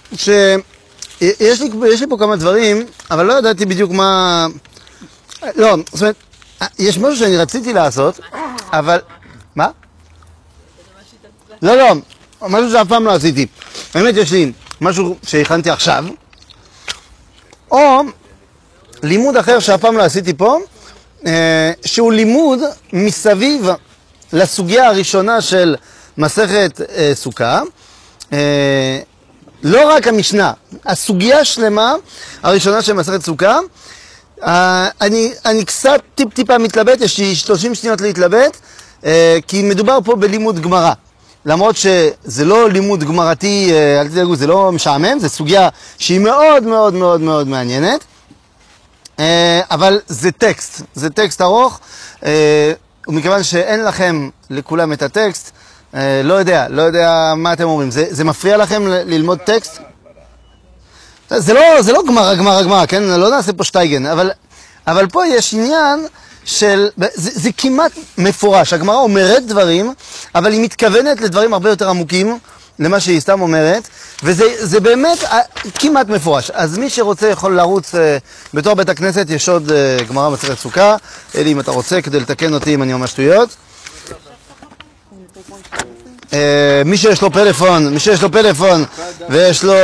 שיש לי פה כמה דברים, אבל לא ידעתי בדיוק מה... לא, זאת אומרת, יש משהו שאני רציתי לעשות, אבל... מה? לא, משהו שאף פעם לא עשיתי. באמת יש לי משהו שהכנתי עכשיו, או לימוד אחר שאף פעם לא עשיתי פה, שהוא לימוד מסביב לסוגיה הראשונה של מסכת סוכה, לא רק המשנה, הסוגיה שלמה הראשונה של מסכת סוכה. אני קצת טיפה מתלבט, יש לי 30 שניות להתלבט, כי מדובר פה בלימוד גמרא. למרות שזה לא לימוד גמרתי, אל תדאגו, זה לא משעמם, זה סוגיה שהיא מאוד מאוד מאוד מאוד מעניינת, אבל זה טקסט ארוך, ומכיוון שאין לכם לכולם את הטקסט, לא יודע מה אתם אומרים. זה מפריע לכם ללמוד טקסט? זה לא גמרא, כן? לא נעשה פה שטייגן, אבל פה יש עניין של... זה כמעט מפורש. הגמרא אומרת דברים, אבל היא מתכוונת לדברים הרבה יותר עמוקים למה שהיא סתם אומרת, וזה באמת כמעט מפורש. אז מי שרוצה יכול לרוץ בתור בית הכנסת, יש עוד גמרא מסכת סוכה. אלי, אם אתה רוצה, כדי לתקן אותי אם אני אומר שטויות. מי שיש לו פלאפון ויש לו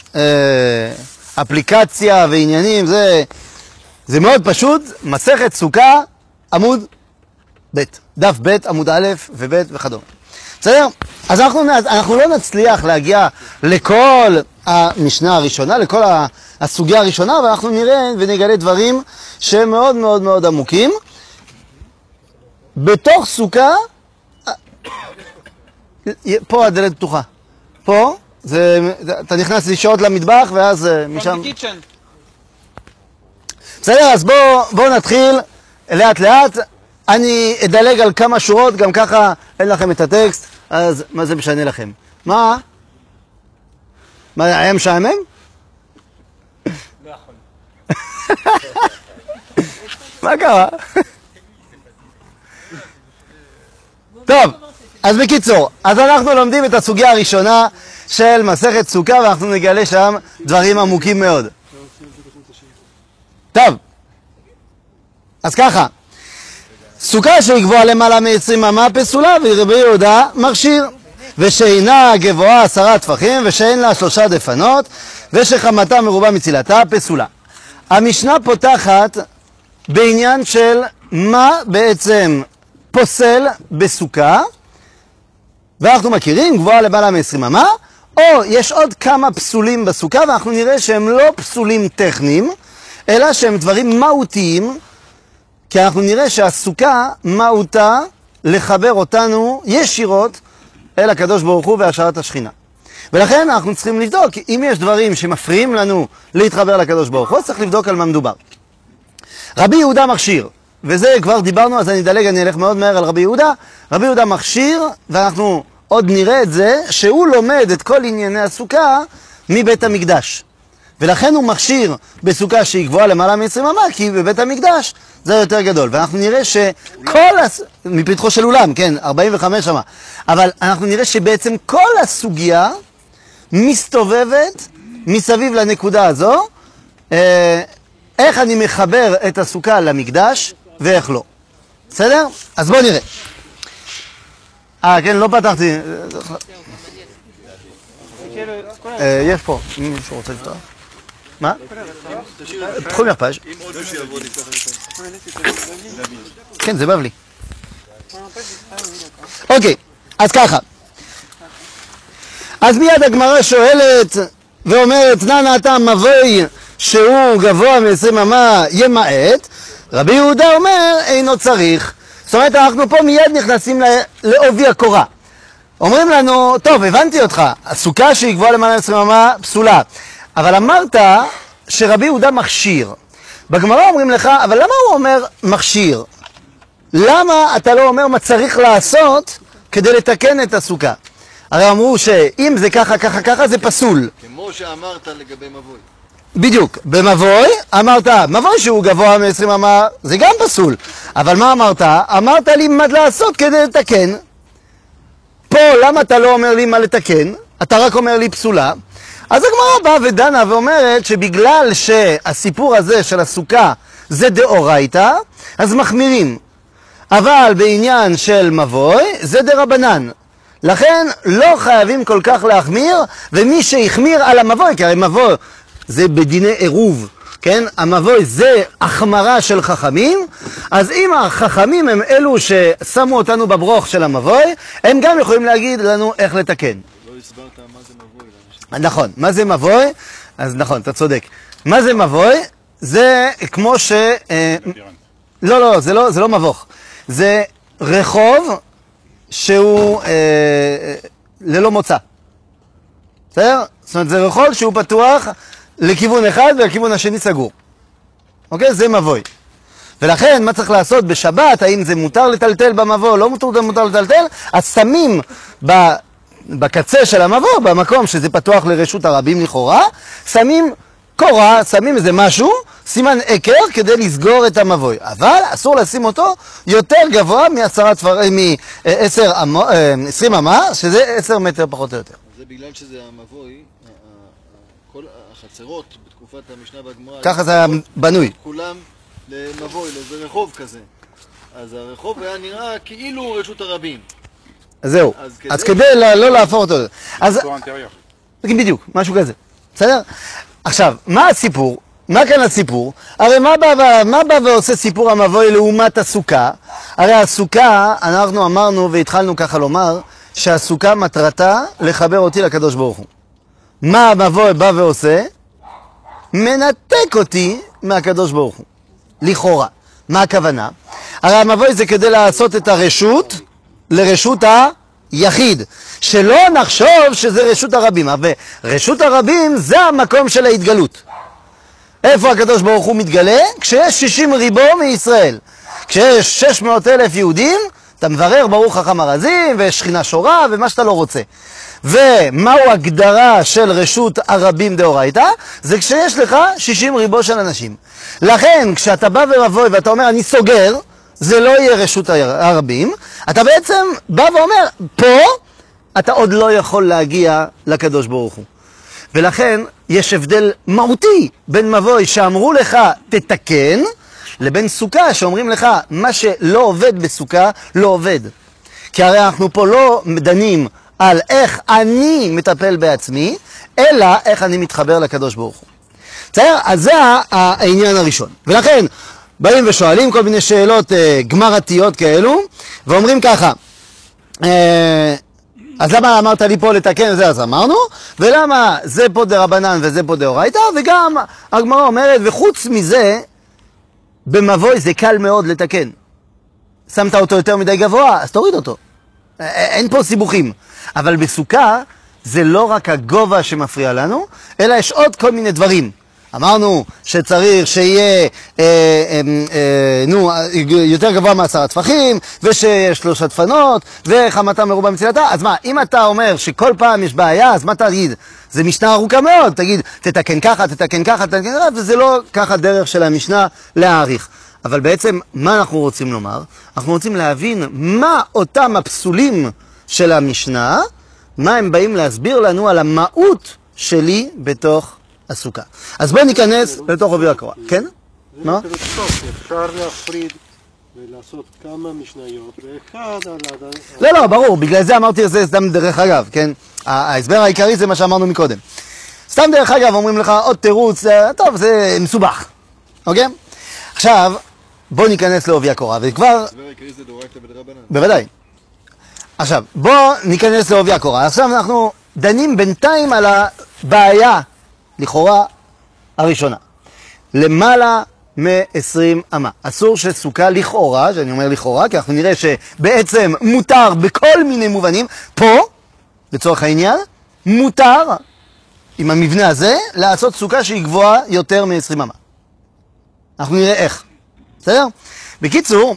אפליקציה ועניינים, זה מאוד פשוט. מסכת סוכה, עמוד ב', דף ב', עמוד א' וב' וכדומה. בסדר? אז אנחנו לא נצליח להגיע לכל המשנה הראשונה, לכל הסוגיה הראשונה, אבל אנחנו נראה ונגלה דברים שהם מאוד מאוד מאוד עמוקים. בתוך סוכה, פה הדלת פתוחה. פה, אתה נכנס לשעות למטבח ואז משם... בסדר, אז בואו נתחיל לאט לאט. אני אדלג על כמה שורות, גם ככה אין לכם את הטקסט, אז מה זה משנה לכם? מה? היה משעמם? לא יכול. מה קרה? טוב, אז בקיצור, אז אנחנו לומדים את הסוגיה הראשונה של מסכת סוכה, ואנחנו נגלה שם דברים עמוקים מאוד. טוב, אז ככה, סוכה שהיא גבוהה למעלה מ-20 אמה פסולה, ורבי יהודה מכשיר, ושאינה גבוהה 10 טפחים, ושאין לה 3 דפנות, ושחמתה מרובה מצילתה פסולה. המשנה פותחת בעניין של מה בעצם פוסל בסוכה, ואנחנו מכירים גבוהה למעלה מ-20 אמה, או יש עוד כמה פסולים בסוכה, ואנחנו נראה שהם לא פסולים טכניים, אלא שהם דברים מהותיים, כי אנחנו נראה שהסוכה מהותה לחבר אותנו ישירות אל הקדוש ברוך הוא והשארת השכינה. ולכן אנחנו צריכים לבדוק, אם יש דברים שמפריעים לנו להתחבר לקדוש ברוך הוא, צריך לבדוק על מה מדובר. רבי יהודה מכשיר, וזה כבר דיברנו, אז אני אדלג, אני אלך מאוד מהר על רבי יהודה. רבי יהודה מכשיר, ואנחנו עוד נראה את זה, שהוא לומד את כל ענייני הסוכה מבית המקדש. ולכן הוא מכשיר בסוכה שהיא גבוהה למעלה מ-20 אמה, כי בבית המקדש זה יותר גדול. ואנחנו נראה שכל... מפתחו של אולם, כן, 45 אמה. אבל אנחנו נראה שבעצם כל הסוגיה מסתובבת מסביב לנקודה הזו, איך אני מחבר את הסוכה למקדש ואיך לא. בסדר? אז בואו נראה. כן, לא פתחתי. יש פה, אם מישהו רוצה לפתוח. מה? פרומיר פאז'. כן, זה בבלי. אוקיי, אז ככה. אז מיד הגמרא שואלת ואומרת, נא אתה מבוי שהוא גבוה מ-20 אמה ימעט. רבי יהודה אומר, אינו צריך. זאת אומרת, אנחנו פה מיד נכנסים לעובי הקורה. אומרים לנו, טוב, הבנתי אותך, הסוכה שהיא גבוהה למעלה מ-20 אמה פסולה. אבל אמרת שרבי יהודה מכשיר. בגמרא אומרים לך, אבל למה הוא אומר מכשיר? למה אתה לא אומר מה צריך לעשות כדי לתקן את הסוכה? הרי אמרו שאם זה ככה, ככה, ככה, זה פסול. כמו שאמרת לגבי מבוי. בדיוק, במבוי אמרת, מבוי שהוא גבוה מ-20 אמה, זה גם פסול. אבל מה אמרת? אמרת לי מה לעשות כדי לתקן. פה, למה אתה לא אומר לי מה לתקן? אתה רק אומר לי פסולה. אז הגמרא באה ודנה ואומרת שבגלל שהסיפור הזה של הסוכה זה דאורייתא, אז מחמירים. אבל בעניין של מבוי זה דרבנן. לכן לא חייבים כל כך להחמיר, ומי שהחמיר על המבוי, כי הרי מבוי זה בדיני עירוב, כן? המבוי זה החמרה של חכמים, אז אם החכמים הם אלו ששמו אותנו בברוך של המבוי, הם גם יכולים להגיד לנו איך לתקן. לא הסברת מה זה מבוי. נכון, מה זה מבוי? אז נכון, אתה צודק. מה זה מבוי? זה כמו ש... לא, זה לא מבוך. זה רחוב שהוא ללא מוצא. בסדר? זאת אומרת, זה רחוב שהוא פתוח לכיוון אחד ולכיוון השני סגור. אוקיי? זה מבוי. ולכן, מה צריך לעשות בשבת? האם זה מותר לטלטל במבוא או לא מותר לטלטל? אז שמים בקצה של המבוא, במקום שזה פתוח לרשות הרבים לכאורה, שמים קורה, שמים איזה משהו, סימן עקר כדי לסגור את המבוי. אבל אסור לשים אותו יותר גבוה מ-20 אמה, שזה 10 מטר פחות או יותר. זה בגלל שזה המבוי, כל החצרות בתקופת המשנה והגמרא, ככה זה היה בנוי. כולם למבוי, לאיזה רחוב כזה. אז הרחוב היה נראה כאילו רשות הרבים. אז זהו. אז כדי לא להפוך אותו. אז בדיוק, משהו כזה. בסדר? עכשיו, מה הסיפור? מה כאן הסיפור? הרי מה בא ועושה סיפור המבוי לעומת הסוכה? הרי הסוכה, אנחנו אמרנו והתחלנו ככה לומר, שהסוכה מטרתה לחבר אותי לקדוש ברוך הוא. מה המבוי בא ועושה? מנתק אותי מהקדוש ברוך הוא. לכאורה. מה הכוונה? הרי המבוי זה כדי לעשות את הרשות לרשות היחיד. שלא נחשוב שזה רשות הרבים. אבל רשות הרבים זה המקום של ההתגלות. איפה הקדוש ברוך הוא מתגלה? כשיש 60 ריבו מישראל. כשיש 600,000 יהודים, אתה מברר ברוך חכם הרזים ושכינה שורה ומה שאתה לא רוצה. ומהו הגדרה של רשות הרבים דאורייתא? זה כשיש לך 60 ריבו של אנשים. לכן, כשאתה בא ומבוי ואתה אומר אני סוגר, זה לא יהיה רשות הרבים, אתה בעצם בא ואומר, פה אתה עוד לא יכול להגיע לקדוש ברוך הוא. ולכן יש הבדל מהותי בין מבוי שאמרו לך תתקן, לבין סוכה שאומרים לך מה שלא עובד בסוכה לא עובד. כי הרי אנחנו פה לא דנים על איך אני מטפל בעצמי, אלא איך אני מתחבר לקדוש ברוך הוא. בסדר? אז זה העניין הראשון. ולכן באים ושואלים כל מיני שאלות גמרתיות כאלו, ואומרים ככה, אז למה אמרת לי פה לתקן? זה אז אמרנו, ולמה זה פה דרבנן וזה פה דאורייתא, וגם הגמרא אומרת, וחוץ מזה, במבוי זה קל מאוד לתקן. שמת אותו יותר מדי גבוה, אז תוריד אותו. אין פה סיבוכים. אבל בסוכה זה לא רק הגובה שמפריע לנו, אלא יש עוד כל מיני דברים. אמרנו שצריך שיהיה יותר גבוה מ10 טפחים, ושיש 3 דפנות, וחמתה מרובה מצילתה. אז מה, אם אתה אומר שכל פעם יש בעיה, אז מה תגיד? זה משנה ארוכה מאוד, תגיד, תתקן ככה, תתקן ככה, תתקן ככה, וזה לא ככה דרך של המשנה להעריך. אבל בעצם, מה אנחנו רוצים לומר? אנחנו רוצים להבין מה אותם הפסולים של המשנה, מה הם באים להסביר לנו על המהות שלי בתוך הסוכה. אז בואו ניכנס לתוך עובי הקורה. כן? מה? אפשר להפריד ולעשות כמה משניות, ואחד על... לא, ברור, בגלל זה אמרתי זה סתם דרך אגב, כן? ההסבר העיקרי זה מה שאמרנו מקודם. סתם דרך אגב אומרים לך עוד תירוץ, טוב, זה מסובך, אוקיי? עכשיו, בואו ניכנס לעובי הקורה, וכבר... ההסבר העיקרי זה דאורייתא ודרבנן. בוודאי. עכשיו, בואו ניכנס לעובי הקורה. עכשיו אנחנו דנים בינתיים על הבעיה, לכאורה, הראשונה. למעלה מ-20 אמה. אסור שסוכה לכאורה, שאני אומר לכאורה, כי אנחנו נראה שבעצם מותר בכל מיני מובנים, פה, לצורך העניין, מותר, עם המבנה הזה, לעשות סוכה שהיא גבוהה יותר מ-20 אמה. אנחנו נראה איך. בסדר? בקיצור,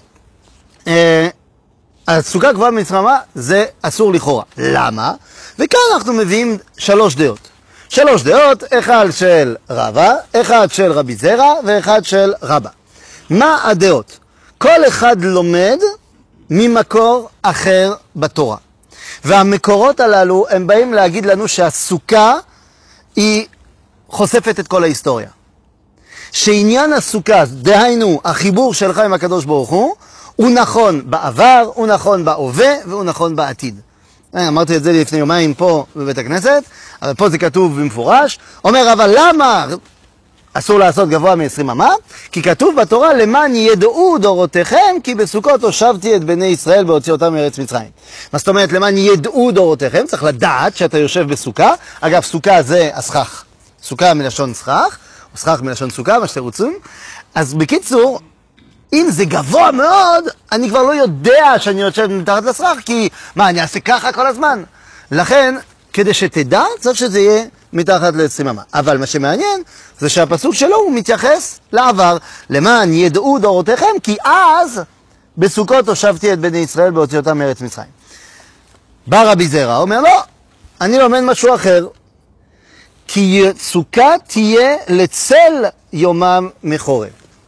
הסוכה גבוהה מ-20 אמה זה אסור לכאורה. למה? וכאן אנחנו מביאים 3 דעות. 3 דעות, אחד של רבא, אחד של רבי זרע ואחד של רבא. מה הדעות? כל אחד לומד ממקור אחר בתורה. והמקורות הללו הם באים להגיד לנו שהסוכה היא חושפת את כל ההיסטוריה. שעניין הסוכה, דהיינו החיבור שלך עם הקדוש ברוך הוא נכון בעבר, הוא נכון בהווה והוא נכון בעתיד. אמרתי את זה לפני יומיים פה בבית הכנסת, אבל פה זה כתוב במפורש. אומר, אבל למה אסור לעשות גבוה מ-20 אמה? כי כתוב בתורה, למען ידעו דורותיכם, כי בסוכות הושבתי את בני ישראל בהוציא אותם מארץ מצרים. מה זאת אומרת, למען ידעו דורותיכם? צריך לדעת שאתה יושב בסוכה. אגב, סוכה זה הסכך. סוכה מלשון סכך, או סכך מלשון סוכה, מה שאתם רוצים. אז בקיצור, אם זה גבוה מאוד, אני כבר לא יודע שאני יושב מתחת לסכך, כי מה, אני אעשה ככה כל הזמן? לכן, כדי שתדע, צריך שזה יהיה מתחת ל-20 אמה. אבל מה שמעניין, זה שהפסוק שלו הוא מתייחס לעבר, למען ידעו דורותיכם, כי אז בסוכות הושבתי את בני ישראל בהוציא אותם מארץ מצרים. בא רבי זרע, אומר, לא, אני לומד משהו אחר, כי סוכה תהיה לצל יומם מחורב.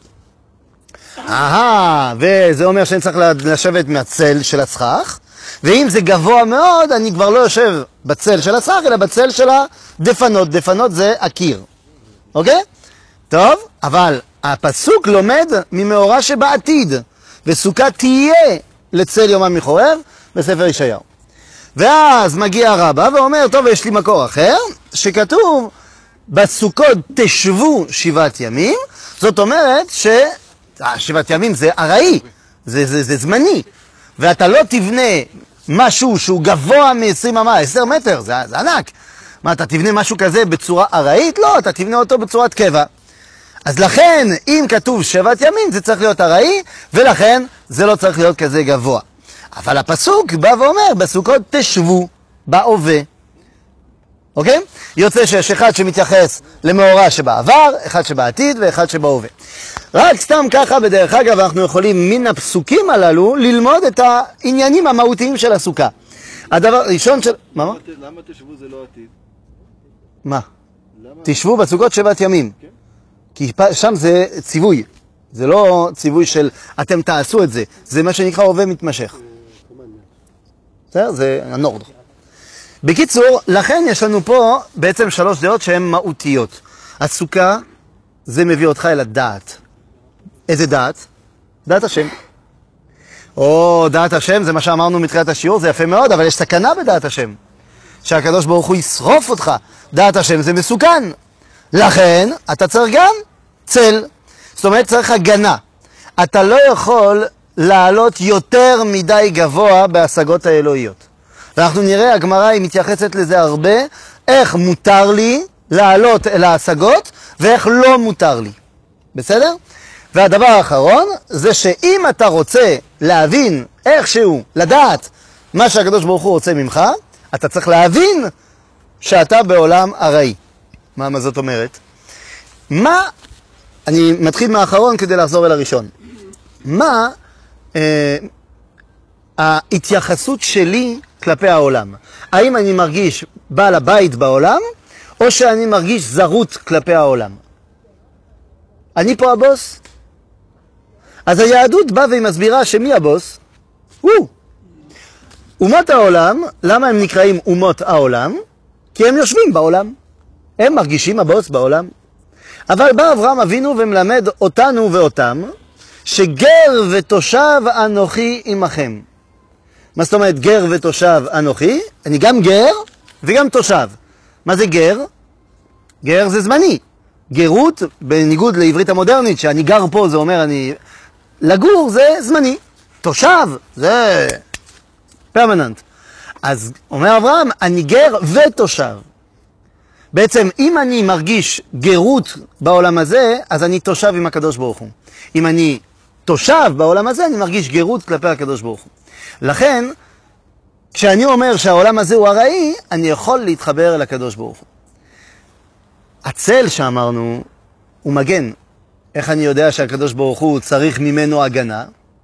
וזה אומר שאני צריך לשבת מהצל של הסכך, ואם זה גבוה מאוד, אני כבר לא יושב בצל של הסכך, אלא בצל של הדפנות. דפנות זה הקיר. אוקיי? טוב, אבל הפסוק לומד ממאורע שבעתיד, וסוכה תהיה לצל יומם מחורב בספר ישעיהו. ואז מגיע רבא ואומר, טוב, יש לי מקור אחר, שכתוב, בסוכות תשבו 7 ימים, זאת אומרת שבעת ימים זה ארעי, זה זמני, ואתה לא תבנה משהו שהוא גבוה מ-20 אמה, 10 מטר, זה ענק. מה, אתה תבנה משהו כזה בצורה ארעית? לא, אתה תבנה אותו בצורת קבע. אז לכן, אם כתוב 7 ימים, זה צריך להיות ארעי, ולכן זה לא צריך להיות כזה גבוה. אבל הפסוק בא ואומר, בסוכות תשבו בהווה. אוקיי? יוצא שיש אחד שמתייחס למאורע שבעבר, אחד שבעתיד ואחד שבהווה. רק סתם ככה, בדרך אגב, אנחנו יכולים מן הפסוקים הללו ללמוד את העניינים המהותיים של הסוכה. הדבר הראשון של... למה תשבו זה לא עתיד? מה? תשבו בסוכות 7 ימים. כי שם זה ציווי. זה לא ציווי של אתם תעשו את זה. זה מה שנקרא הווה מתמשך. זה הנורד. בקיצור, לכן יש לנו פה בעצם 3 דעות שהן מהותיות. הסוכה זה מביא אותך אל הדעת. איזה דעת? דעת השם. או דעת השם, זה מה שאמרנו מתחילת השיעור, זה יפה מאוד, אבל יש סכנה בדעת השם. שהקדוש ברוך הוא ישרוף אותך. דעת השם זה מסוכן. לכן, אתה צריך גם צל. זאת אומרת, צריך הגנה. אתה לא יכול לעלות יותר מדי גבוה בהשגות האלוהיות. ואנחנו נראה, הגמרא היא מתייחסת לזה הרבה, איך מותר לי לעלות אל ההשגות, ואיך לא מותר לי. בסדר? והדבר האחרון, זה שאם אתה רוצה להבין איכשהו, לדעת מה שהקדוש ברוך הוא רוצה ממך, אתה צריך להבין שאתה בעולם ארעי. מה זאת אומרת? אני מתחיל מהאחרון כדי לחזור אל הראשון. מה ההתייחסות שלי כלפי העולם? האם אני מרגיש בעל הבית בעולם, או שאני מרגיש זרות כלפי העולם? אני פה הבוס? אז היהדות באה והיא מסבירה שמי הבוס? הוא. אומות העולם, למה הם נקראים אומות העולם? כי הם יושבים בעולם. הם מרגישים הבוס בעולם. אבל בא אברהם אבינו ומלמד אותנו ואותם, שגר ותושב אנוכי עמכם. מה זאת אומרת גר ותושב אנוכי? אני גם גר וגם תושב. מה זה גר? גר זה זמני. גרות, בניגוד לעברית המודרנית, שאני גר פה זה אומר אני... לגור זה זמני. תושב זה פרמננט. אז אומר אברהם, אני גר ותושב. בעצם אם אני מרגיש גרות בעולם הזה, אז אני תושב עם הקדוש ברוך הוא. אם אני תושב בעולם הזה, אני מרגיש גרות כלפי הקדוש ברוך הוא. לכן, כשאני אומר שהעולם הזה הוא ארעי, אני יכול להתחבר אל הקדוש ברוך הוא. הצל שאמרנו הוא מגן. איך אני יודע שהקדוש ברוך הוא צריך ממנו הגנה?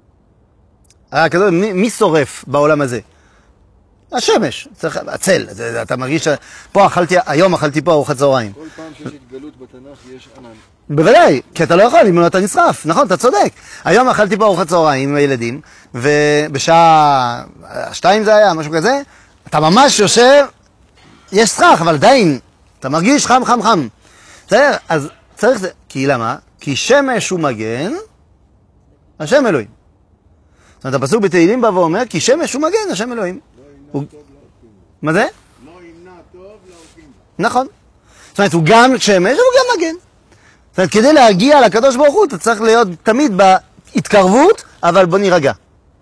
מי שורף בעולם הזה? השמש, הצל, אתה מרגיש, היום אכלתי פה ארוחת צהריים. כל פעם שיש התגלות בתנ"ך יש ענן. בוודאי, כי אתה לא יכול, אם לא אתה נשרף, נכון, אתה צודק. היום אכלתי פה ארוחת צהריים עם הילדים, ובשעה 2 זה היה, משהו כזה, אתה ממש יושב, יש סכך, אבל עדיין אתה מרגיש חם, חם, חם. בסדר? אז צריך זה. כי למה? כי שמש הוא מגן, השם אלוהים. זאת אומרת, הפסוק בתהילים בא ואומר, כי שמש הוא מגן, השם אלוהים. מה זה? לא ימנע טוב להוקים. נכון. זאת אומרת, הוא גם שמש, הוא גם מגן. זאת אומרת, כדי להגיע לקדוש ברוך הוא, אתה צריך להיות תמיד בהתקרבות, אבל בוא נירגע.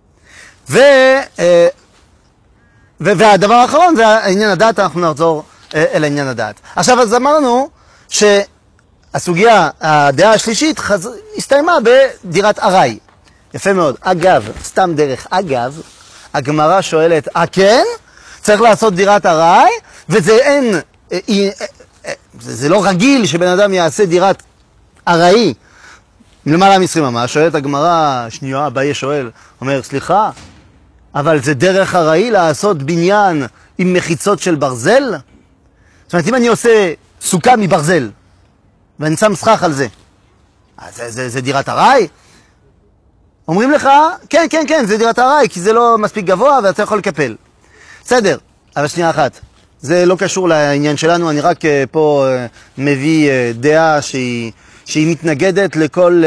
והדבר האחרון זה העניין הדעת, אנחנו נחזור אל העניין הדעת. עכשיו, אז אמרנו שהסוגיה, הדעה השלישית, הסתיימה בדירת ארעי. יפה מאוד. אגב, סתם דרך אגב, הגמרא שואלת, כן? צריך לעשות דירת ארעי, וזה אין, זה לא רגיל שבן אדם יעשה דירת ארעי. למעלה מ-20 ממש, שואלת הגמרא, שנייה, אביי שואל, אומר, סליחה, אבל זה דרך ארעי לעשות בניין עם מחיצות של ברזל? זאת אומרת, אם אני עושה סוכה מברזל, ואני שם סכך על זה, אז זה דירת ארעי? אומרים לך, כן, כן, כן, זה דירת ארעי, כי זה לא מספיק גבוה ואתה יכול לקפל. בסדר, אבל שנייה אחת, זה לא קשור לעניין שלנו, אני רק פה מביא דעה שהיא מתנגדת לכל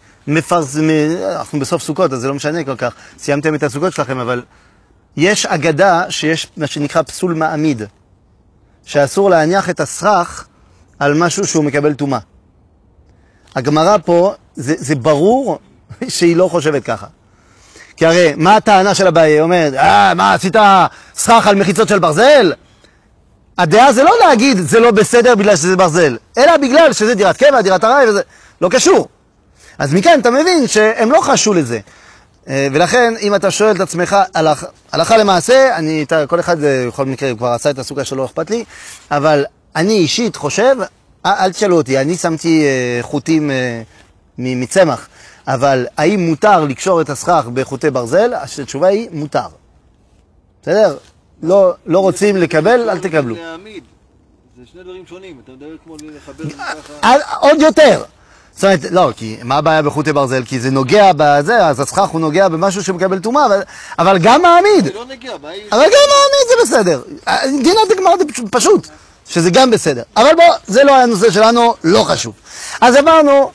אנחנו בסוף סוכות, אז זה לא משנה כל כך, סיימתם את הסוכות שלכם, אבל יש אגדה שיש מה שנקרא פסול מעמיד, שאסור להניח את הסכך על משהו שהוא מקבל טומאה. הגמרא פה, זה ברור שהיא לא חושבת ככה. כי הרי, מה הטענה של אביי? היא אומרת, מה, עשית סכך על מחיצות של ברזל? הדעה זה לא להגיד, זה לא בסדר בגלל שזה ברזל, אלא בגלל שזה דירת קבע, דירת ארעי, וזה לא קשור. אז מכאן אתה מבין שהם לא חשו לזה. ולכן, אם אתה שואל את עצמך, הלכה למעשה, כל אחד בכל מקרה כבר עשה את הסוגה שלא אכפת לי, אבל אני אישית חושב, אל תשאלו אותי, אני שמתי חוטים מצמח, אבל האם מותר לקשור את הסכך בחוטי ברזל? התשובה היא מותר. בסדר? לא רוצים לקבל, אל תקבלו. להעמיד. זה שני דברים שונים, אתה מדבר כמו לחבר ככה. עוד יותר. זאת אומרת, לא, כי מה הבעיה בחוטי ברזל? כי זה נוגע בזה, אז הסכך הוא נוגע במשהו שמקבל טומאה, אבל גם מעמיד. זה לא נגיע, מה היא? אבל גם מעמיד זה בסדר. דינת הגמרא זה פשוט, שזה גם בסדר. אבל בוא, זה לא הנושא שלנו, לא חשוב. אז אמרנו,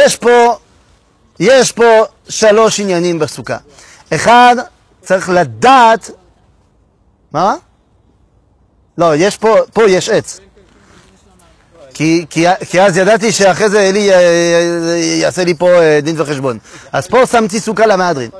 יש פה 3 עניינים בסוכה. אחד, צריך לדעת... מה? לא, פה יש עץ. כי אז ידעתי שאחרי זה אלי יעשה לי פה דין וחשבון. אז פה שמתי סוכה למהדרין.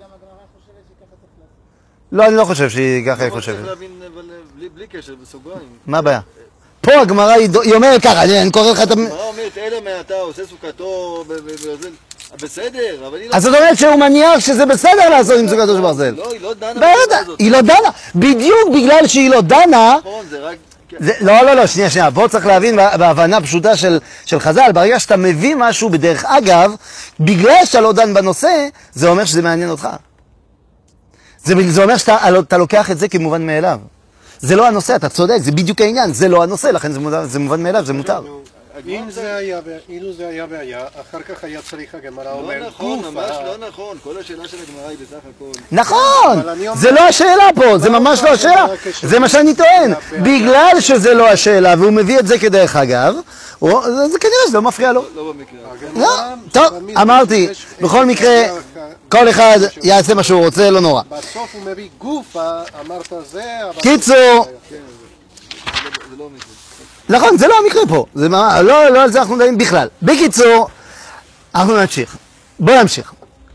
לא, אני לא חושב שהיא ככה חושבת. צריך להבין בלי קשר, בסוגריים. מה הבעיה? פה הגמרא היא אומרת ככה, אני קורא לך את... הגמרא אומרת, אלא מעתה עושה סוכתו בסדר, אבל היא לא... אז זאת אומרת שהוא מניח שזה בסדר לעשות עם סוכתו של ברזל. לא, היא לא דנה בטח, היא לא דנה. בדיוק בגלל שהיא לא דנה... נכון, זה רק... לא, שנייה, בוא צריך להבין בהבנה פשוטה של חז"ל, ברגע שאתה מביא משהו בדרך אגב, בגלל שאתה לא דן בנושא, זה אומר שזה מעניין אותך. זה אומר שאתה לוקח את זה כמובן מאליו. זה לא הנושא, אתה צודק, זה בדיוק העניין, זה לא הנושא, לכן זה מובן מאליו, זה מותר. אילו זה היה בעיה, אחר כך היה צריך הגמרא אומר לא נכון, ממש לא נכון, כל השאלה של הגמרא היא בסך הכל. נכון, זה לא השאלה פה, זה ממש לא השאלה, זה מה שאני טוען. בגלל שזה לא השאלה, והוא מביא את זה כדרך אגב, זה כנראה שזה לא מפריע לו. לא במקרה. טוב, אמרתי, בכל מקרה, כל אחד יעשה מה שהוא רוצה, לא נורא. בסוף הוא מביא גופה, אמרת זה... קיצור, זה לא מקרה. נכון, זה לא המקרה פה, לא על זה אנחנו מדברים בכלל. בקיצור, אנחנו נמשיך. בואו נמשיך.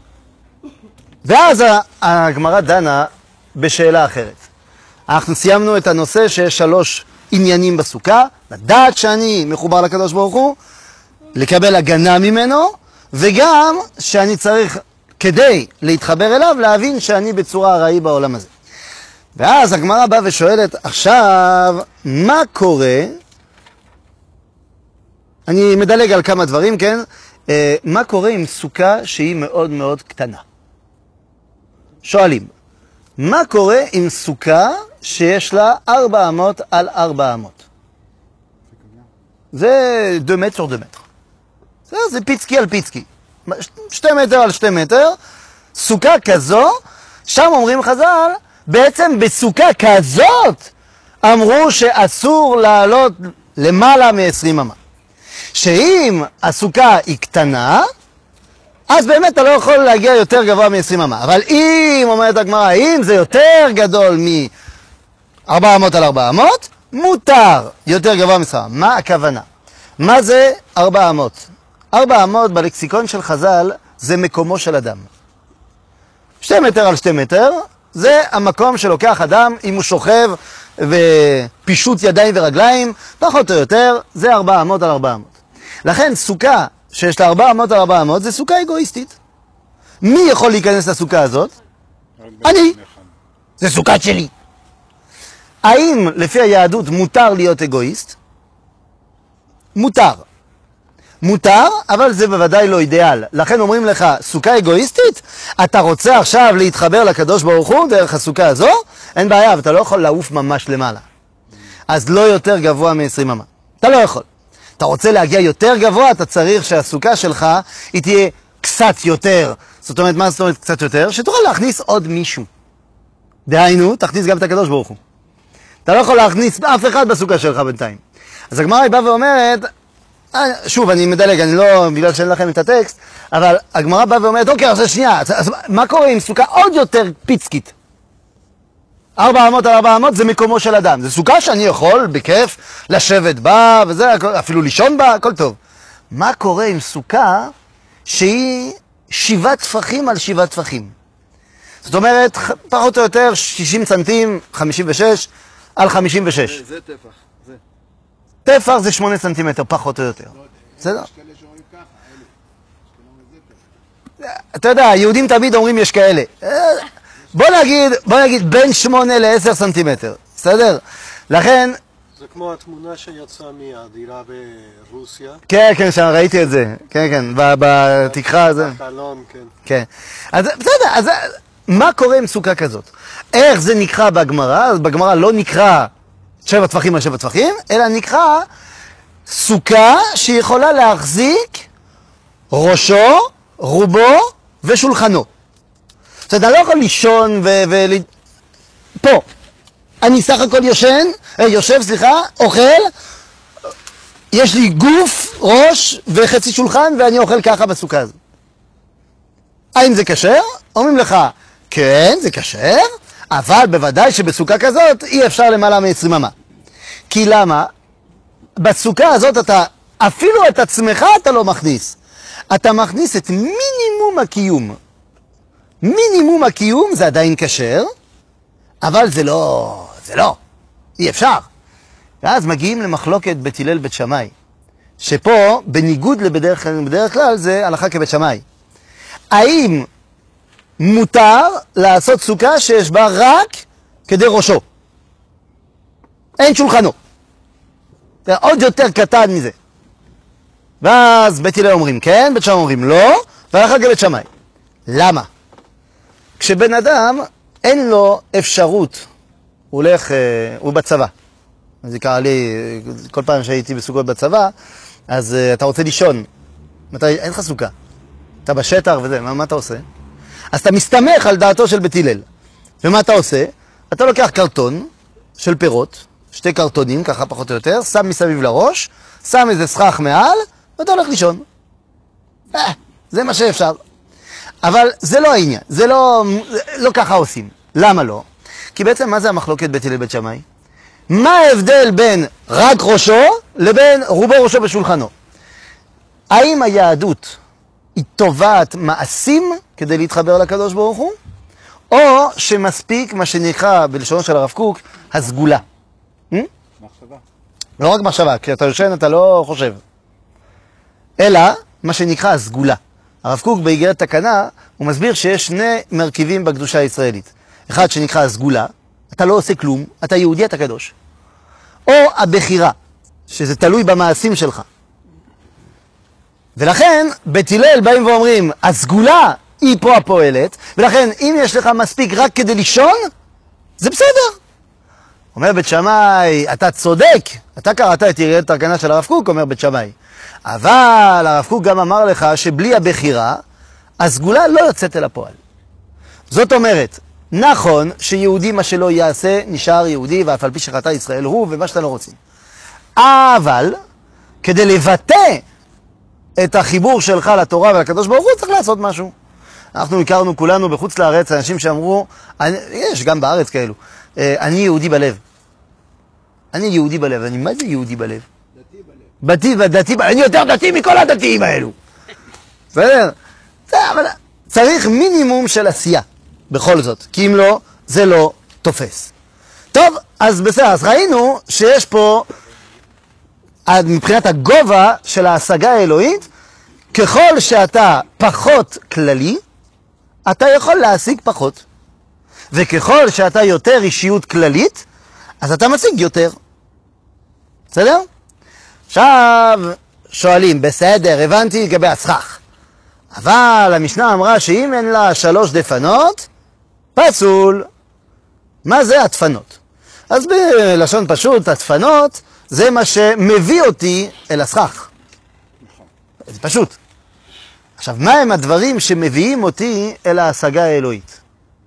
ואז הגמרא דנה בשאלה אחרת. אנחנו סיימנו את הנושא שיש 3 עניינים בסוכה, לדעת שאני מחובר לקדוש ברוך הוא, לקבל הגנה ממנו, וגם שאני צריך, כדי להתחבר אליו, להבין שאני בצורה ארעי בעולם הזה. ואז הגמרא באה ושואלת, עכשיו, מה קורה? אני מדלג על כמה דברים, כן? מה קורה עם סוכה שהיא מאוד מאוד קטנה? שואלים, מה קורה עם סוכה שיש לה 400 על 400? זה 2 מטר sur 2 מטר. זה פיצקי על פיצקי. 2 מטר על 2 מטר, סוכה כזו, שם אומרים חז"ל, בעצם בסוכה כזאת אמרו שאסור לעלות למעלה מ-20 אמה. שאם הסוכה היא קטנה, אז באמת אתה לא יכול להגיע יותר גבוה מ-20 אמה. אבל אם, אומרת הגמרא, אם זה יותר גדול מ-400 על 400, מותר יותר גבוה מ-20 אמה. מה הכוונה? מה זה 400? 400 בלקסיקון של חז"ל זה מקומו של אדם. 2 מטר על 2 מטר, זה המקום שלוקח אדם אם הוא שוכב ופישוט ידיים ורגליים, פחות או יותר, זה 400 על 400. לכן סוכה שיש לה 400 על 400 זה סוכה אגואיסטית. מי יכול להיכנס לסוכה הזאת? אני. זה סוכה שלי. האם לפי היהדות מותר להיות אגואיסט? מותר. מותר, אבל זה בוודאי לא אידיאל. לכן אומרים לך, סוכה אגואיסטית? אתה רוצה עכשיו להתחבר לקדוש ברוך הוא דרך הסוכה הזו? אין בעיה, אבל אתה לא יכול לעוף ממש למעלה. אז לא יותר גבוה מ-20 אמה. אתה לא יכול. אתה רוצה להגיע יותר גבוה, אתה צריך שהסוכה שלך היא תהיה קצת יותר. זאת אומרת, מה זאת אומרת קצת יותר? שתוכל להכניס עוד מישהו. דהיינו, תכניס גם את הקדוש ברוך הוא. אתה לא יכול להכניס אף אחד בסוכה שלך בינתיים. אז הגמרא היא באה ואומרת, שוב, אני מדלג, אני לא, בגלל שאין לכם את הטקסט, אבל הגמרא באה ואומרת, אוקיי, אז שנייה, אז מה קורה עם סוכה עוד יותר פיצקית? 400 על 400 זה מקומו של אדם. זה סוכה שאני יכול בכיף לשבת בה, וזה, אפילו לישון בה, הכל טוב. מה קורה עם סוכה שהיא 7 טפחים על 7 טפחים? זאת אומרת, פחות או יותר 60 סנטים, 56 על 56. זה טפח. זה. טפח זה 8 סנטימטר, פחות או יותר. בסדר? יש כאלה שאומרים ככה, אלה. שאומרים זה. אתה יודע, יהודים תמיד אומרים יש כאלה. בוא נגיד בין 8 ל-10 סנטימטר, בסדר? לכן... זה כמו התמונה שיצאה מהדירה ברוסיה. כן, כן, שם ראיתי את זה. כן, כן, בתקרה הזה. בחלון, כן. כן. אז בסדר, אז מה קורה עם סוכה כזאת? איך זה נקרא בגמרא? אז בגמרא לא נקרא 7 טפחים על 7 טפחים, אלא נקרא סוכה שיכולה להחזיק ראשו, רובו ושולחנו. זאת אומרת, אני לא יכול לישון פה. אני סך הכל יושב, אוכל, יש לי גוף, ראש וחצי שולחן ואני אוכל ככה בסוכה הזאת. האם זה כשר? אומרים לך, כן, זה כשר, אבל בוודאי שבסוכה כזאת אי אפשר למעלה מ-20 אמה. כי למה? בסוכה הזאת אתה, אפילו את עצמך אתה לא מכניס. אתה מכניס את מינימום הקיום. מינימום הקיום זה עדיין כשר, אבל זה לא, אי אפשר. ואז מגיעים למחלוקת בית הלל בית שמאי, שפה בניגוד בדרך כלל זה הלכה כבית שמאי. האם מותר לעשות סוכה שיש בה רק כדי ראשו? אין שולחנו. זה עוד יותר קטן מזה. ואז בית הלל אומרים כן, בית שמאי אומרים לא, והלכה כבית שמאי. למה? כשבן אדם אין לו אפשרות, הוא בצבא. זה קרה לי, כל פעם שהייתי בסוכות בצבא, אז אתה רוצה לישון. אין לך סוכה. אתה בשטח וזה, מה אתה עושה? אז אתה מסתמך על דעתו של בית הלל. ומה אתה עושה? אתה לוקח קרטון של פירות, 2 קרטונים, ככה פחות או יותר, שם מסביב לראש, שם איזה סכך מעל, ואתה הולך לישון. זה מה שאפשר. אבל זה לא העניין, זה לא ככה עושים. למה לא? כי בעצם מה זה המחלוקת בית הלל בית שמאי? מה ההבדל בין רק ראשו לבין רובו ראשו בשולחנו? האם היהדות היא תובעת מעשים כדי להתחבר לקדוש ברוך הוא? או שמספיק מה שנקרא בלשונו של הרב קוק, הסגולה? מחשבה. לא רק מחשבה, כי אתה יושן אתה לא חושב. אלא מה שנקרא הסגולה. הרב קוק באיגרת תקנה, הוא מסביר שיש 2 מרכיבים בקדושה הישראלית. אחד שנקרא הסגולה, אתה לא עושה כלום, אתה יהודי, אתה קדוש. או הבחירה, שזה תלוי במעשים שלך. ולכן, בית הלל באים ואומרים, הסגולה היא פה הפועלת, ולכן אם יש לך מספיק רק כדי לישון, זה בסדר. אומר בית שמאי, אתה צודק, אתה קראת את איגרת תקנה של הרב קוק, אומר בית שמאי. אבל הרב קוק גם אמר לך שבלי הבחירה, הסגולה לא יוצאת אל הפועל. זאת אומרת, נכון שיהודי מה שלא יעשה נשאר יהודי, ואף על פי שחטא ישראל הוא ומה שאתה לא רוצים. אבל כדי לבטא את החיבור שלך לתורה ולקדוש ברוך הוא צריך לעשות משהו. אנחנו הכרנו כולנו בחוץ לארץ אנשים שאמרו, יש גם בארץ כאלו, אני יהודי בלב. אני יהודי בלב. מה זה יהודי בלב? דתי בלב. אני יותר דתי מכל הדתיים האלו. בסדר? אבל צריך מינימום של עשייה, בכל זאת. כי אם לא, זה לא תופס. טוב, אז בסדר, אז ראינו שיש פה, מבחינת הגובה של ההשגה האלוהית, ככל שאתה פחות כללי, אתה יכול להשיג פחות. וככל שאתה יותר אישיות כללית, אז אתה משיג יותר. בסדר? עכשיו שואלים, בסדר, הבנתי לגבי הסכך. אבל המשנה אמרה שאם אין לה 3 דפנות, פסול. מה זה הדפנות? אז בלשון פשוט, הדפנות זה מה שמביא אותי אל הסכך. זה פשוט. עכשיו, מה הם הדברים שמביאים אותי אל ההשגה האלוהית?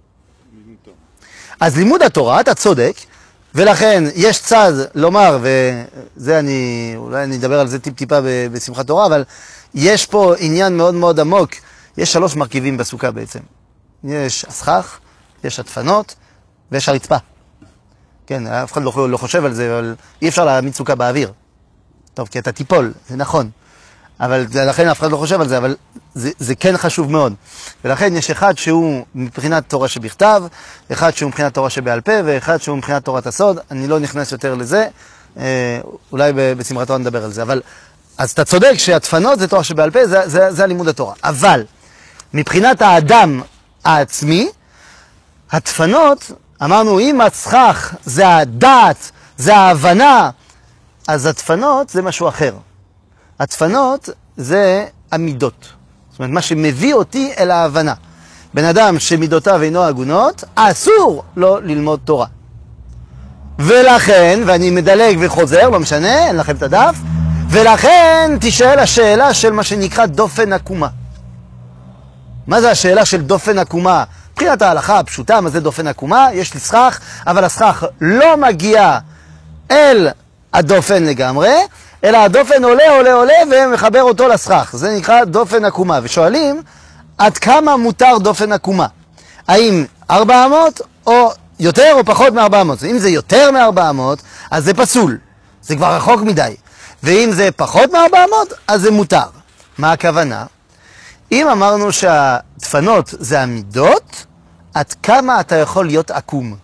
אז לימוד התורה, אתה צודק, ולכן יש צד לומר, וזה אולי אני אדבר על זה טיפה בשמחת תורה, אבל יש פה עניין מאוד מאוד עמוק. יש 3 מרכיבים בסוכה בעצם. יש הסכך, יש הדפנות, ויש הרצפה. כן, אף אחד לא חושב על זה, אבל אי אפשר להעמיד סוכה באוויר. טוב, כי אתה תיפול, זה נכון. אבל לכן אף אחד לא חושב על זה, אבל זה כן חשוב מאוד. ולכן יש אחד שהוא מבחינת תורה שבכתב, אחד שהוא מבחינת תורה שבעל פה, ואחד שהוא מבחינת תורת הסוד. אני לא נכנס יותר לזה, אולי בשמחת תורה נדבר על זה. אבל, אז אתה צודק שהדפנות זה תורה שבעל פה, זה הלימוד התורה. אבל מבחינת האדם העצמי, הדפנות, אמרנו, אם הסכך זה הדעת, זה ההבנה, אז הדפנות זה משהו אחר. הדפנות זה המידות. זאת אומרת, מה שמביא אותי אל ההבנה. בן אדם שמידותיו אינו הגונות, אסור לו ללמוד תורה. ולכן, ואני מדלג וחוזר, לא משנה, אין לכם את הדף, ולכן תשאל השאלה של מה שנקרא דופן עקומה. מה זה השאלה של דופן עקומה? מבחינת ההלכה הפשוטה, מה זה דופן עקומה? יש לי סכך, אבל הסכך לא מגיע אל הדופן לגמרי, אלא הדופן עולה ומחבר אותו לסכך. זה נקרא דופן עקומה. ושואלים, עד כמה מותר דופן עקומה? האם 400 או יותר או פחות מ-400? אם זה יותר מ-400, אז זה פסול. זה כבר רחוק מדי. ואם זה פחות מ-400, אז זה מותר. מה הכוונה? אם אמרנו שהדפנות זה המידות, עד כמה אתה יכול להיות עקום?